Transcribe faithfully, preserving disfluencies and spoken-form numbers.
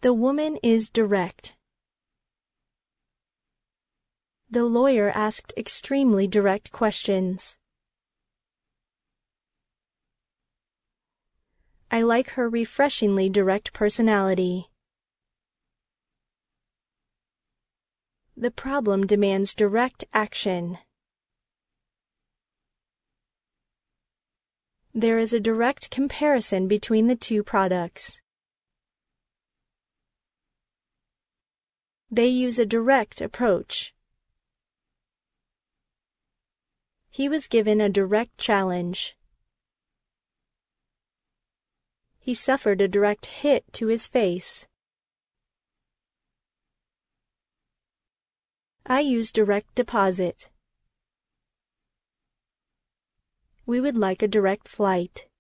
The woman is direct. The lawyer asked extremely direct questions. I like her refreshingly direct personality. The problem demands direct action. There is a direct comparison between the two products. They use a direct approach. He was given a direct challenge. He suffered a direct hit to his face. I use direct deposit. We would like a direct flight.